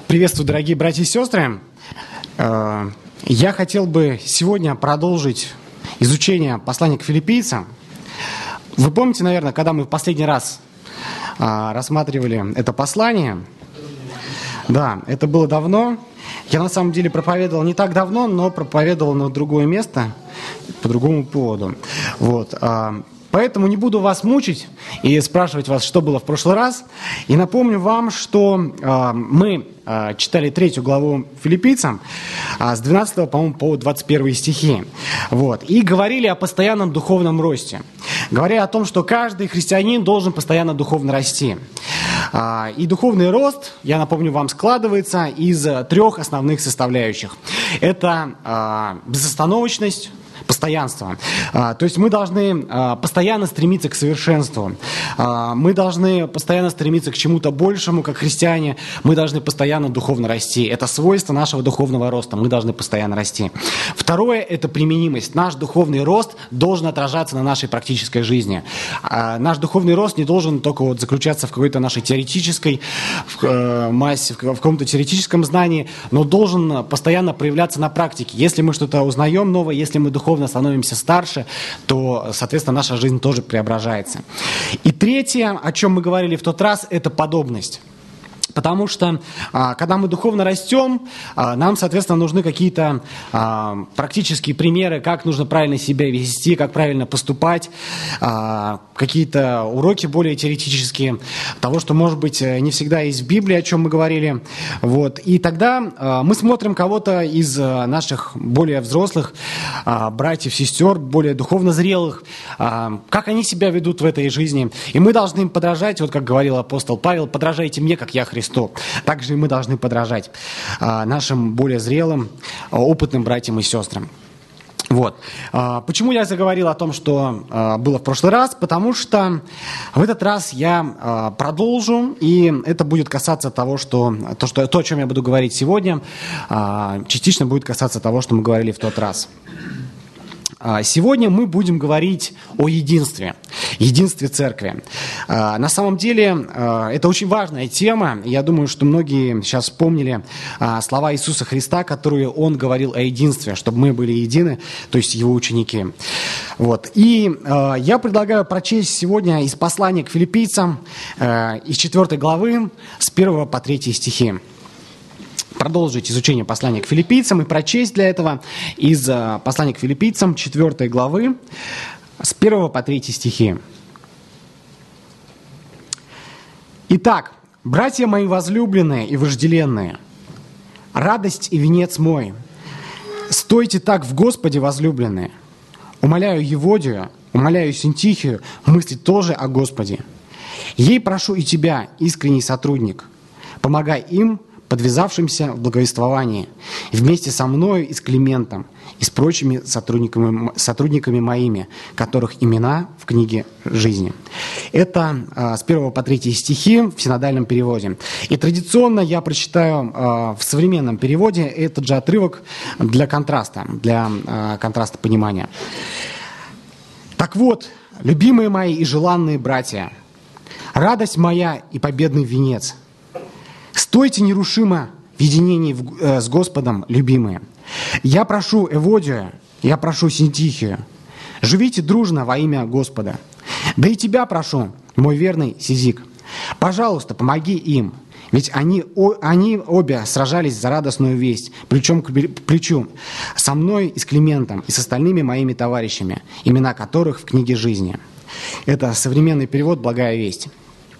Приветствую, дорогие братья и сестры. Я хотел бы сегодня продолжить изучение послания к филиппийцам. Вы помните, наверное, когда мы в последний раз рассматривали это послание? Да, это было давно. Я на самом деле проповедовал не так давно, но проповедовал на другое место по другому поводу. Поэтому не буду вас мучить и спрашивать вас, что было в прошлый раз. И напомню вам, что мы читали 3 главу филиппийцам с 12, по-моему, по 21 стихи. И говорили о постоянном духовном росте. Говоря о том, что каждый христианин должен постоянно духовно расти. И духовный рост, я напомню вам, складывается из 3 основных составляющих. Это безостановочность, постоянство. То есть мы должны постоянно стремиться к совершенству. Мы должны постоянно стремиться к чему-то большему, как христиане. Мы должны постоянно духовно расти. Это свойство нашего духовного роста. Мы должны постоянно расти. Второе – это применимость. Наш духовный рост должен отражаться на нашей практической жизни. Наш духовный рост не должен только заключаться в какой-то нашей теоретической массе, в каком-то теоретическом знании, но должен постоянно проявляться на практике. Если мы что-то узнаем новое, если мы духовно становимся старше, то, соответственно, наша жизнь тоже преображается. И третье, о чем мы говорили в тот раз, это подобность. Потому что, когда мы духовно растем, нам, соответственно, нужны какие-то практические примеры, как нужно правильно себя вести, как правильно поступать, какие-то уроки более теоретические, того, что, может быть, не всегда есть в Библии, о чем мы говорили. И тогда мы смотрим кого-то из наших более взрослых братьев, сестер, более духовно зрелых, как они себя ведут в этой жизни. И мы должны им подражать, как говорил апостол Павел: «Подражайте мне, как я Христу». Также и мы должны подражать нашим более зрелым, опытным братьям и сестрам. Почему я заговорил о том, что было в прошлый раз? Потому что в этот раз я продолжу, и это будет касаться того, то, о чем я буду говорить сегодня, частично будет касаться того, что мы говорили в тот раз. Сегодня мы будем говорить о единстве церкви. На самом деле, это очень важная тема. Я думаю, что многие сейчас вспомнили слова Иисуса Христа, которые Он говорил о единстве, чтобы мы были едины, то есть Его ученики. И я предлагаю прочесть сегодня из послания к филиппийцам, из 4 главы, с 1 по 3 стихи. Продолжить изучение послания к филиппийцам и прочесть для этого из послания к филиппийцам 4 главы с 1 по 3 стихи. «Итак, братья мои возлюбленные и вожделенные, радость и венец мой, стойте так в Господе, возлюбленные. Умоляю Еводию, умоляю Синтихию мыслить тоже о Господе. Ей прошу и тебя, искренний сотрудник, помогай им, подвязавшимся в благовествовании, вместе со мною и с Климентом, и с прочими сотрудниками моими, которых имена в книге жизни». Это с 1 по 3 стихи в синодальном переводе. И традиционно я прочитаю в современном переводе этот же отрывок для контраста понимания. «Так вот, любимые мои и желанные братья, радость моя и победный венец, стойте нерушимо в единении с Господом, любимые. Я прошу Эводию, я прошу Синтихию, живите дружно во имя Господа. Да и тебя прошу, мой верный Сизик, пожалуйста, помоги им, ведь они обе сражались за радостную весть, плечом к плечу, со мной и с Климентом, и с остальными моими товарищами, имена которых в книге жизни». Это современный перевод «Благая весть».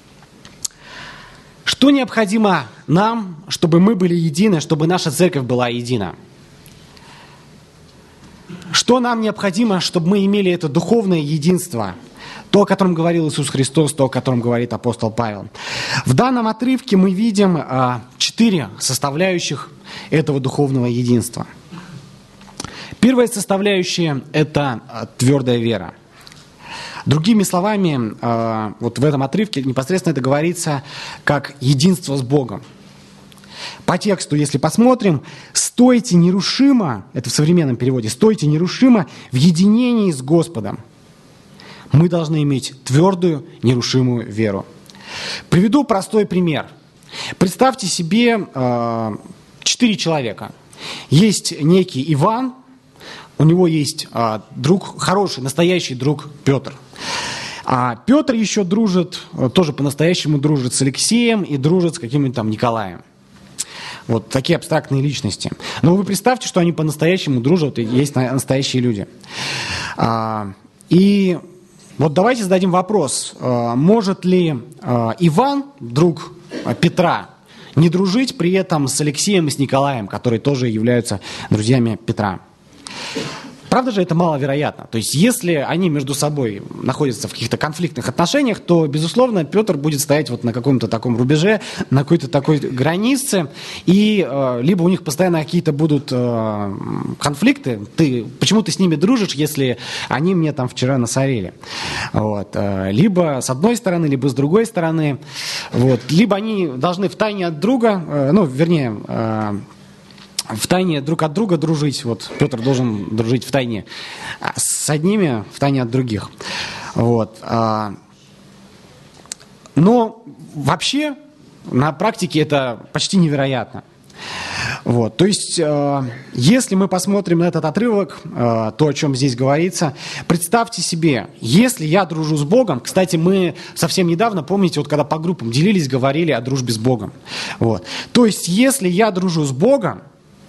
Что необходимо нам, чтобы мы были едины, чтобы наша церковь была едина? Что нам необходимо, чтобы мы имели это духовное единство? То, о котором говорил Иисус Христос, то, о котором говорит апостол Павел. В данном отрывке мы видим 4 составляющих этого духовного единства. Первая составляющая – это твердая вера. Другими словами, в этом отрывке непосредственно это говорится как единство с Богом. По тексту, если посмотрим, «стойте нерушимо», это в современном переводе, «стойте нерушимо в единении с Господом». Мы должны иметь твердую, нерушимую веру. Приведу простой пример. Представьте себе 4 человека. Есть некий Иван, у него есть друг, хороший, настоящий друг Петр. А Петр еще дружит, тоже по-настоящему дружит с Алексеем и дружит с каким-нибудь там Николаем. Вот такие абстрактные личности. Но вы представьте, что они по-настоящему дружат, и есть настоящие люди. И вот давайте зададим вопрос, может ли Иван, друг Петра, не дружить при этом с Алексеем и с Николаем, которые тоже являются друзьями Петра? Правда же это маловероятно. То есть если они между собой находятся в каких-то конфликтных отношениях, то, безусловно, Петр будет стоять вот на каком-то таком рубеже, на какой-то такой границе, и либо у них постоянно какие-то будут конфликты, почему ты с ними дружишь, если они мне там вчера насорили. Вот. Либо с одной стороны, либо с другой стороны. Вот. Либо они должны втайне от друга, втайне друг от друга дружить. Вот Петр должен дружить втайне с одними, втайне от других. Вот. Но вообще на практике это почти невероятно. Вот. То есть, если мы посмотрим на этот отрывок, то, о чем здесь говорится, представьте себе, если я дружу с Богом, кстати, мы совсем недавно, помните, вот когда по группам делились, говорили о дружбе с Богом. Вот. То есть, если я дружу с Богом,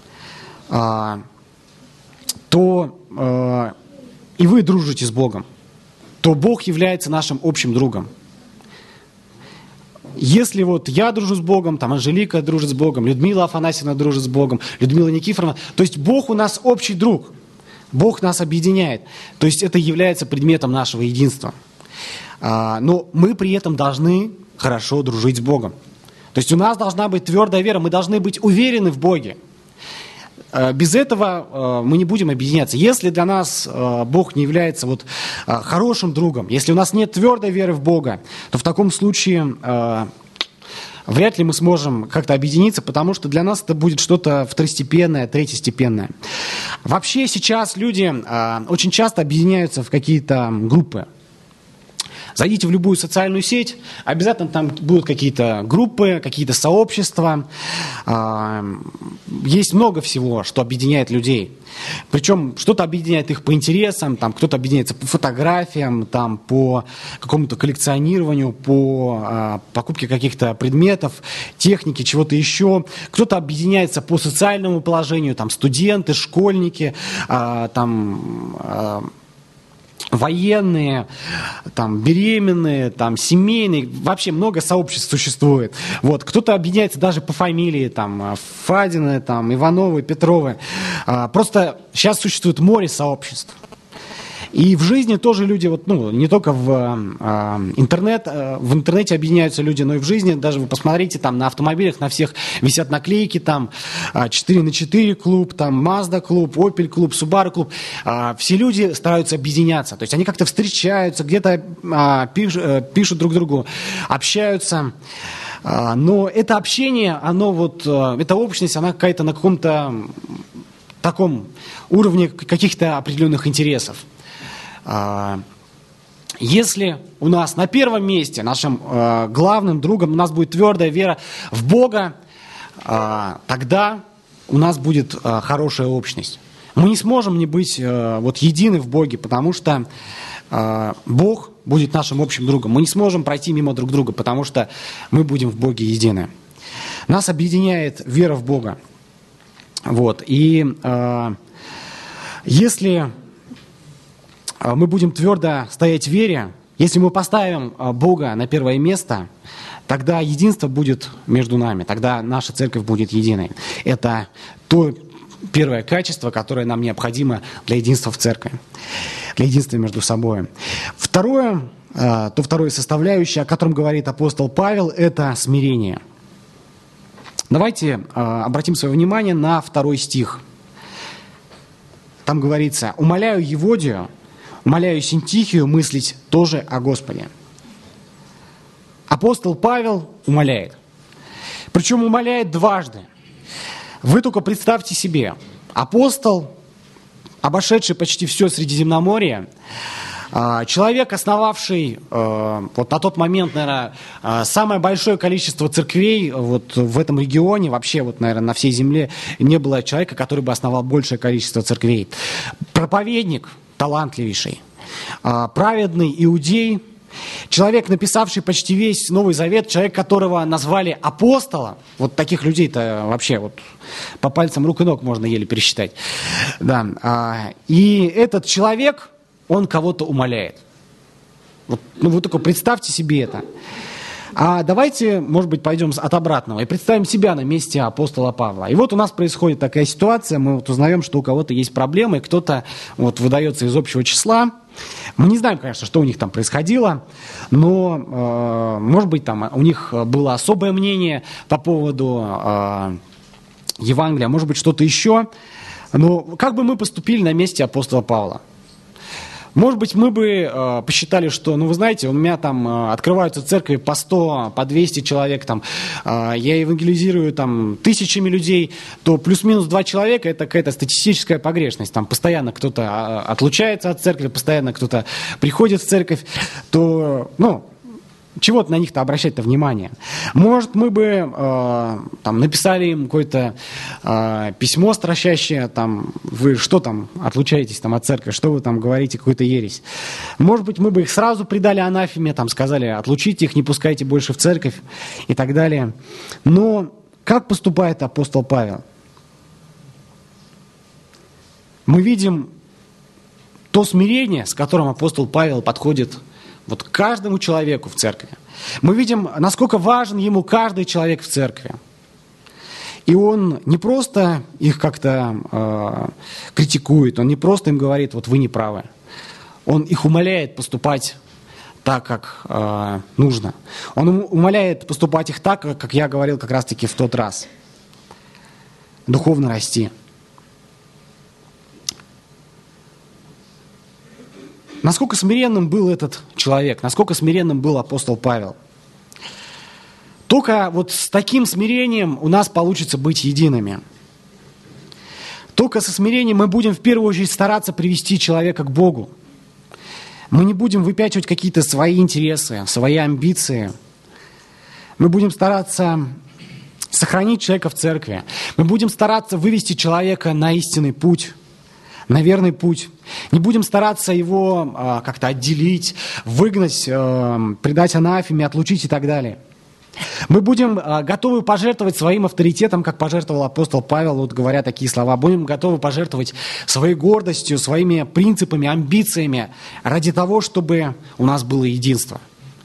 то и вы дружите с Богом, то Бог является нашим общим другом. Если вот я дружу с Богом, там Анжелика дружит с Богом, Людмила Афанасьевна дружит с Богом, Людмила Никифоровна, то есть Бог у нас общий друг, Бог нас объединяет, то есть это является предметом нашего единства. Но мы при этом должны хорошо дружить с Богом. То есть у нас должна быть твердая вера, мы должны быть уверены в Боге. Без этого мы не будем объединяться. Если для нас Бог не является вот хорошим другом, если у нас нет твердой веры в Бога, то в таком случае вряд ли мы сможем как-то объединиться, потому что для нас это будет что-то второстепенное, третьестепенное. Вообще сейчас люди очень часто объединяются в какие-то группы. Зайдите в любую социальную сеть, обязательно там будут какие-то группы, какие-то сообщества. Есть много всего, что объединяет людей. Причем что-то объединяет их по интересам, там, кто-то объединяется по фотографиям, там, по какому-то коллекционированию, по покупке каких-то предметов, техники, чего-то еще. Кто-то объединяется по социальному положению, там, студенты, школьники, военные, там, беременные, там, семейные, вообще много сообществ существует. Вот. Кто-то объединяется даже по фамилии, там, Фадины, там, Ивановы, Петровы. Просто сейчас существует море сообществ. И в жизни тоже люди, вот, не только в интернете объединяются люди, но и в жизни, даже вы посмотрите, там на автомобилях на всех висят наклейки, там 4x4 клуб, там Mazda клуб, Opel клуб, Subaru клуб. Все люди стараются объединяться, то есть они как-то встречаются, где-то пишут друг другу, общаются. Но это общение, эта общность, она какая-то на каком-то таком уровне каких-то определенных интересов. Если у нас на первом месте, нашим главным другом, у нас будет твердая вера в Бога, тогда у нас будет хорошая общность. Мы не сможем не быть едины в Боге, потому что Бог будет нашим общим другом. Мы не сможем пройти мимо друг друга, потому что мы будем в Боге едины. Нас объединяет вера в Бога. Вот. И если мы будем твердо стоять в вере, если мы поставим Бога на первое место, тогда единство будет между нами, тогда наша церковь будет единой. Это то первое качество, которое нам необходимо для единства в церкви, для единства между собой. Второе составляющее, о котором говорит апостол Павел, это смирение. Давайте обратим свое внимание на 2 стих. Там говорится: «Умоляю Еводию, умоляю Синтихию мыслить тоже о Господе». Апостол Павел умоляет. Причем умоляет дважды. Вы только представьте себе, апостол, обошедший почти все Средиземноморье, Человек, основавший вот на тот момент, наверное, самое большое количество церквей вот в этом регионе, вообще вот, наверное, на всей земле не было человека, который бы основал большее количество церквей. Проповедник талантливейший, праведный иудей, человек, написавший почти весь Новый Завет, человек, которого назвали апостолом. Вот таких людей-то вообще вот по пальцам рук и ног можно еле пересчитать. Да. И этот человек, он кого-то умоляет. Вот, ну, вы только представьте себе это. А давайте, может быть, пойдем от обратного и представим себя на месте апостола Павла. И вот у нас происходит такая ситуация, мы вот узнаем, что у кого-то есть проблемы, и кто-то вот выдается из общего числа. Мы не знаем, конечно, что у них там происходило, но, может быть, там у них было особое мнение по поводу Евангелия, может быть, что-то еще. Но как бы мы поступили на месте апостола Павла? Может быть, мы бы посчитали, что, ну, вы знаете, у меня там открываются церкви по 100, по 200 человек, там, я евангелизирую там тысячами людей, то плюс-минус 2 человека – это какая-то статистическая погрешность. Там постоянно кто-то отлучается от церкви, постоянно кто-то приходит в церковь, то, ну, чего-то на них-то обращать-то внимание. Может, мы бы там, написали им какое-то письмо стращащее, там, вы что там, отлучаетесь там, от церкви, что вы там говорите, какую-то ересь. Может быть, мы бы их сразу предали анафеме, там, сказали, отлучите их, не пускайте больше в церковь и так далее. Но как поступает апостол Павел? Мы видим то смирение, с которым апостол Павел подходит вот к каждому человеку в церкви. Мы видим, насколько важен ему каждый человек в церкви. И он не просто их как-то критикует, он не просто им говорит, вот вы не правы. Он их умоляет поступать так, как нужно. Он умоляет поступать их так, как я говорил как раз-таки в тот раз. Духовно расти. Насколько смиренным был этот человек, насколько смиренным был апостол Павел. Только вот с таким смирением у нас получится быть едиными. Только со смирением мы будем в первую очередь стараться привести человека к Богу. Мы не будем выпячивать какие-то свои интересы, свои амбиции. Мы будем стараться сохранить человека в церкви. Мы будем стараться вывести человека на истинный путь, на верный путь. Не будем стараться его как-то отделить, выгнать, предать анафеме, отлучить и так далее. Мы будем готовы пожертвовать своим авторитетом, как пожертвовал апостол Павел, вот говоря такие слова. Будем готовы пожертвовать своей гордостью, своими принципами, амбициями ради того, чтобы у нас было единство.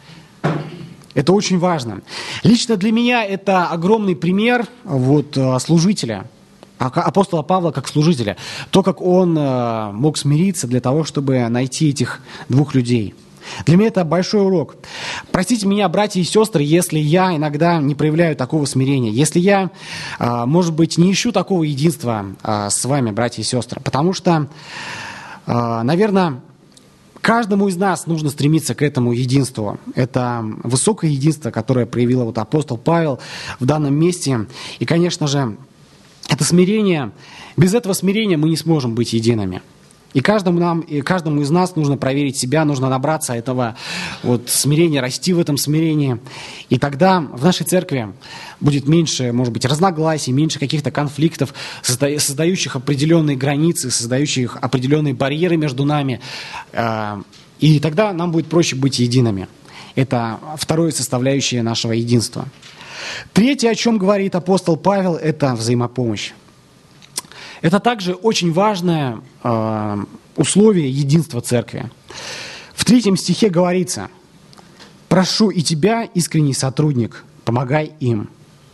Это очень важно. Лично для меня это огромный пример вот, служителя, апостола Павла как служителя. То, как он мог смириться для того, чтобы найти этих двух людей. Для меня это большой урок. Простите меня, братья и сестры, если я иногда не проявляю такого смирения, если я, может быть, не ищу такого единства с вами, братья и сестры, потому что, наверное, каждому из нас нужно стремиться к этому единству. Это высокое единство, которое проявил вот апостол Павел в данном месте. И, конечно же, это смирение, без этого смирения мы не сможем быть едиными. И каждому из нас нужно проверить себя, нужно набраться этого вот смирения, расти в этом смирении. И тогда в нашей церкви будет меньше, может быть, разногласий, меньше каких-то конфликтов, создающих определенные границы, создающих определенные барьеры между нами. И тогда нам будет проще быть едиными. Это второе составляющее нашего единства. Третье, о чем говорит апостол Павел, это взаимопомощь. Это также очень важное условие единства церкви. В 3 стихе говорится: «Прошу и тебя, искренний сотрудник, помогай им».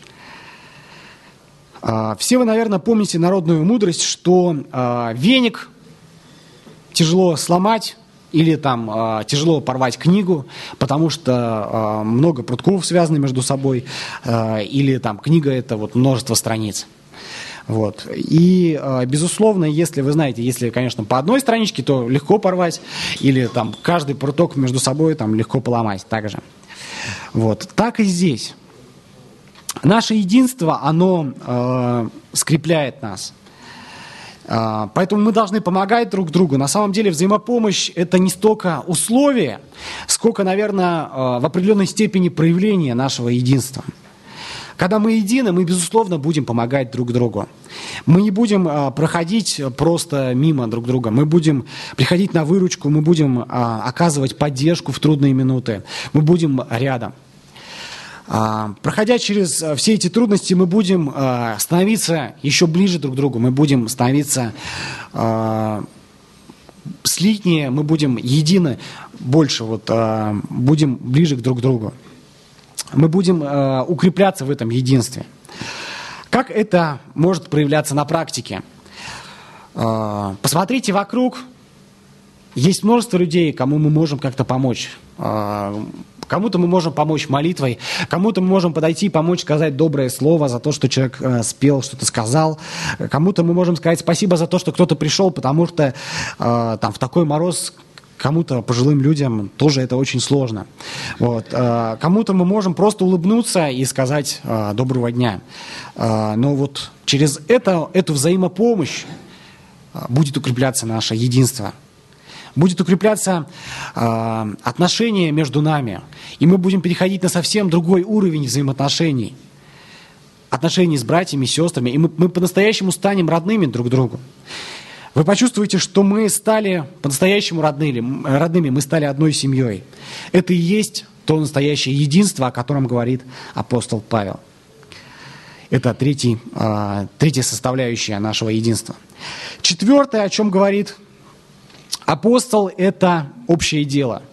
Все вы, наверное, помните народную мудрость, что веник тяжело сломать или там тяжело порвать книгу, потому что много прутков связаны между собой, или там книга – это вот множество страниц. Вот. И, безусловно, если вы знаете, если, конечно, по одной страничке, то легко порвать, или там каждый пруток между собой там легко поломать также. Вот. Так и здесь. Наше единство, оно скрепляет нас. Поэтому мы должны помогать друг другу. На самом деле взаимопомощь – это не столько условие, сколько, наверное, в определенной степени проявление нашего единства. Когда мы едины, мы, безусловно, будем помогать друг другу. Мы не будем проходить просто мимо друг друга. Мы будем приходить на выручку, мы будем оказывать поддержку в трудные минуты. Мы будем рядом. Проходя через все эти трудности, мы будем становиться еще ближе друг к другу. Мы будем становиться слитнее, мы будем едины больше, будем ближе друг к другу. Мы будем укрепляться в этом единстве. Как это может проявляться на практике? Посмотрите вокруг. Есть множество людей, кому мы можем как-то помочь. Кому-то мы можем помочь молитвой, кому-то мы можем подойти и помочь сказать доброе слово за то, что человек спел, что-то сказал. Кому-то мы можем сказать спасибо за то, что кто-то пришел, потому что в такой мороз кому-то, пожилым людям, тоже это очень сложно. Кому-то мы можем просто улыбнуться и сказать доброго дня. Но через эту взаимопомощь будет укрепляться наше единство. Будет укрепляться отношения между нами. И мы будем переходить на совсем другой уровень взаимоотношений. Отношений с братьями, сестрами. И мы по-настоящему станем родными друг другу. Вы почувствуете, что мы стали по-настоящему родными. Мы стали одной семьей. Это и есть то настоящее единство, о котором говорит апостол Павел. Это третья составляющая нашего единства. Четвертое, о чем говорит апостол, это общее дело.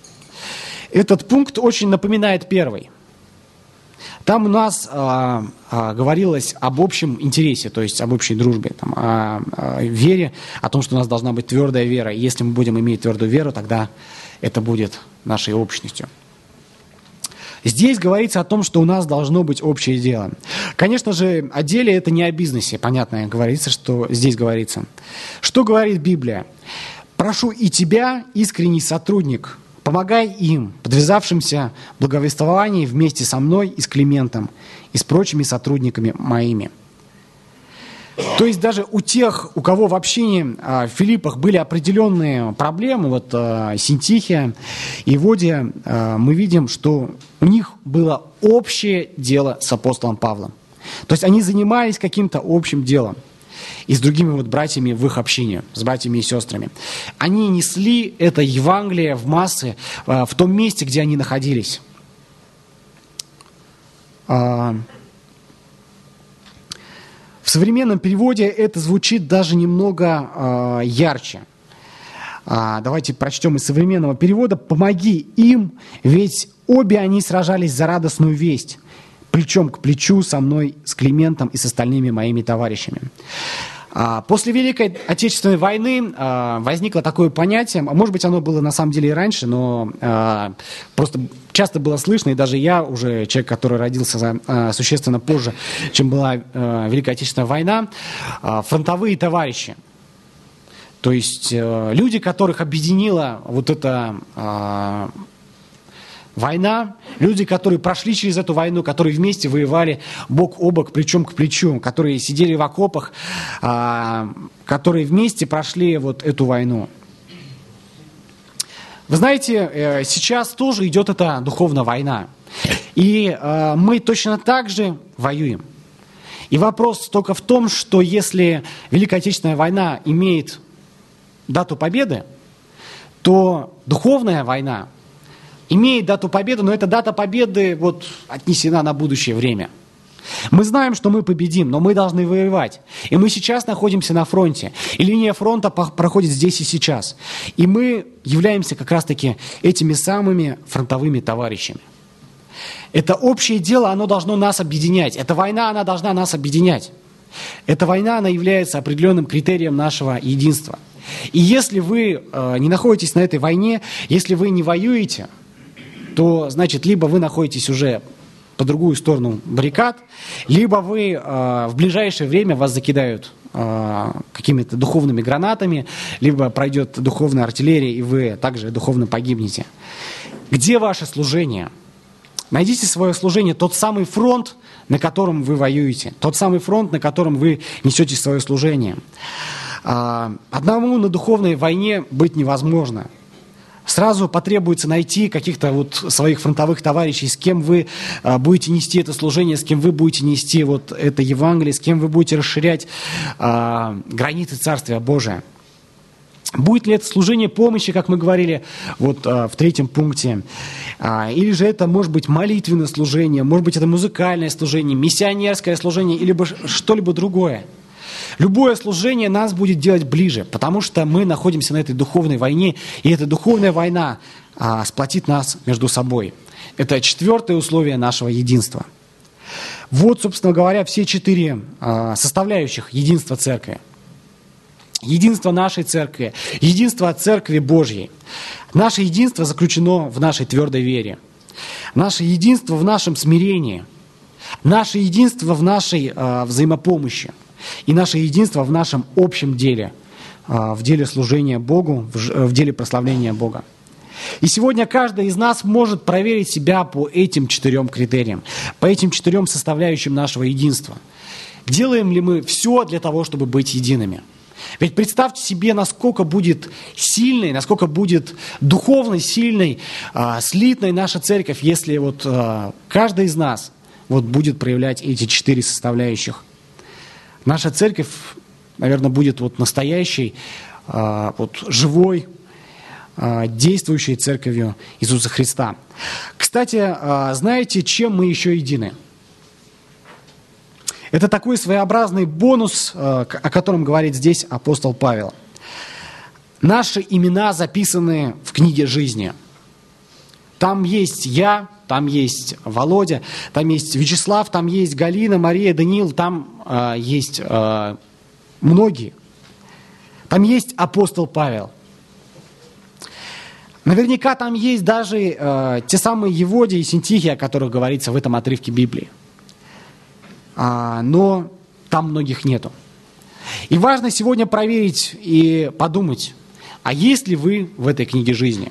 Этот пункт очень напоминает первый. Там у нас говорилось об общем интересе, то есть об общей дружбе, о вере, о том, что у нас должна быть твердая вера. И если мы будем иметь твердую веру, тогда это будет нашей общностью. Здесь говорится о том, что у нас должно быть общее дело. Конечно же, о деле это не о бизнесе, понятно, говорится, что здесь говорится. Что говорит Библия? «Прошу и тебя, искренний сотрудник, помогай им, подвязавшимся в благовествовании вместе со мной и с Климентом, и с прочими сотрудниками моими». То есть даже у тех, у кого в общине в Филиппах были определенные проблемы, Синтихия и Водия, мы видим, что у них было общее дело с апостолом Павлом. То есть они занимались каким-то общим делом. И с другими братьями в их общине, с братьями и сестрами. Они несли это Евангелие в массы в том месте, где они находились. В современном переводе это звучит даже немного ярче. Давайте прочтем из современного перевода. «Помоги им, ведь обе они сражались за радостную весть, плечом к плечу со мной, с Климентом и с остальными моими товарищами». После Великой Отечественной войны возникло такое понятие, может быть, оно было на самом деле и раньше, но просто часто было слышно, и даже я, уже человек, который родился существенно позже, чем была Великая Отечественная война, фронтовые товарищи. То есть люди, которых объединила эта война, люди, которые прошли через эту войну, которые вместе воевали бок о бок, плечом к плечу, которые сидели в окопах, которые вместе прошли эту войну. Вы знаете, сейчас тоже идет эта духовная война. И мы точно так же воюем. И вопрос только в том, что если Великая Отечественная война имеет дату победы, то духовная война имеет дату победы, но эта дата победы отнесена на будущее время. Мы знаем, что мы победим, но мы должны воевать. И мы сейчас находимся на фронте. И линия фронта проходит здесь и сейчас. И мы являемся как раз-таки этими самыми фронтовыми товарищами. Это общее дело, оно должно нас объединять. Эта война, она должна нас объединять. Эта война, она является определенным критерием нашего единства. И если вы не находитесь на этой войне, если вы не воюете, то, значит, либо вы находитесь уже по другую сторону баррикад, либо вы в ближайшее время вас закидают какими-то духовными гранатами, либо пройдет духовная артиллерия, и вы также духовно погибнете. Где ваше служение? Найдите свое служение, тот самый фронт, на котором вы воюете, тот самый фронт, на котором вы несете свое служение. Одному на духовной войне быть невозможно. Сразу потребуется найти каких-то вот своих фронтовых товарищей, с кем вы будете нести это служение, с кем вы будете нести вот это Евангелие, с кем вы будете расширять границы Царствия Божия. Будет ли это служение помощи, как мы говорили вот в 3 пункте, или же это может быть молитвенное служение, может быть это музыкальное служение, миссионерское служение, или что-либо другое. Любое служение нас будет делать ближе, потому что мы находимся на этой духовной войне, и эта духовная война сплотит нас между собой. Это 4 условие нашего единства. Вот, собственно говоря, все 4 составляющих единства Церкви. Единство нашей Церкви, единство Церкви Божьей. Наше единство заключено в нашей твердой вере. Наше единство в нашем смирении. Наше единство в нашей взаимопомощи. И наше единство в нашем общем деле, в деле служения Богу, в деле прославления Бога. И сегодня каждый из нас может проверить себя по этим 4 критериям, по этим 4 составляющим нашего единства. Делаем ли мы все для того, чтобы быть едиными? Ведь представьте себе, насколько будет сильной, насколько будет духовно сильной, слитной наша церковь, если вот каждый из нас вот будет проявлять эти 4 составляющих. Наша церковь, наверное, будет вот настоящей, вот живой, действующей церковью Иисуса Христа. Кстати, знаете, чем мы еще едины? Это такой своеобразный бонус, о котором говорит здесь апостол Павел. Наши имена записаны в книге жизни. Там есть я, там есть Володя, там есть Вячеслав, там есть Галина, Мария, Даниил, там есть многие. Там есть апостол Павел. Наверняка там есть даже те самые Еводия и Синтихия, о которых говорится в этом отрывке Библии. Но там многих нету. И важно сегодня проверить и подумать, а есть ли вы в этой книге жизни?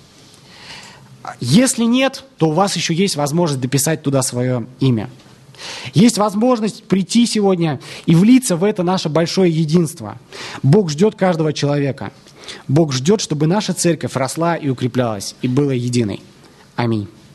Если нет, то у вас еще есть возможность дописать туда свое имя. Есть возможность прийти сегодня и влиться в это наше большое единство. Бог ждет каждого человека. Бог ждет, чтобы наша церковь росла и укреплялась, и была единой. Аминь.